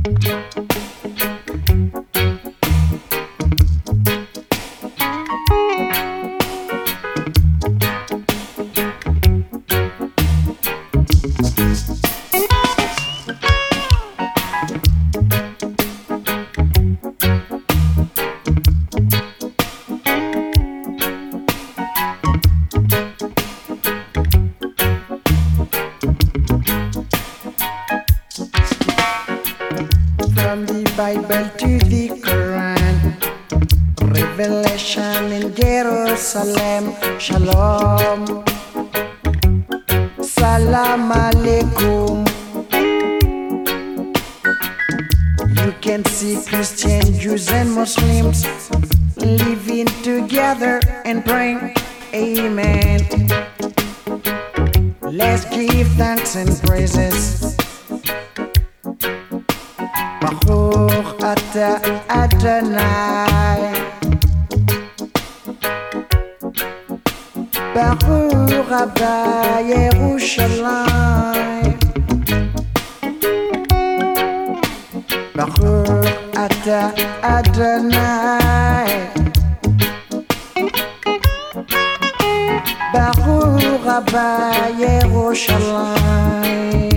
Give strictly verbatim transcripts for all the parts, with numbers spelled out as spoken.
From the Bible to the Quran, Revelation in Jerusalem, Shalom, Salam Alaikum. You can see Christians, Jews and Muslims living together and praying, Amen. Let's give thanks and praises. Baruch Ata Adonai, Baruch Abba Yerushalayim, Baruch Ata Adonai, Baruch Abba Yerushalayim.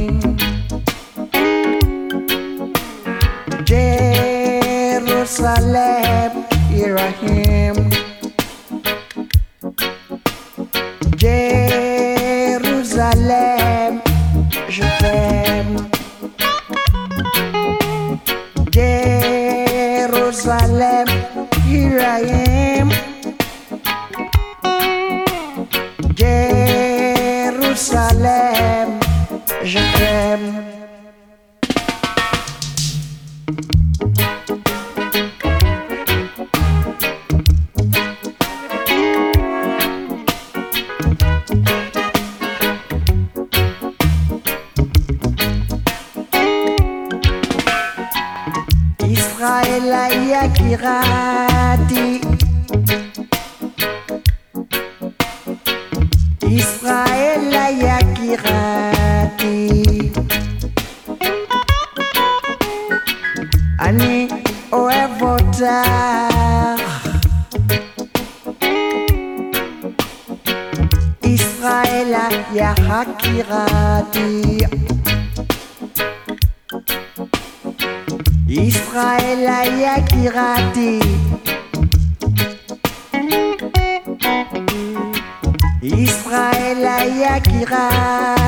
Jerusalem, here I am. Jerusalem, je t'aime. Jerusalem, here I am. Jerusalem, je t'aime. Israël Yakirati, Israël Yakirati, Ani Oevotar, Israël Yakirati, Israël Yakirati, Israël Yakirati.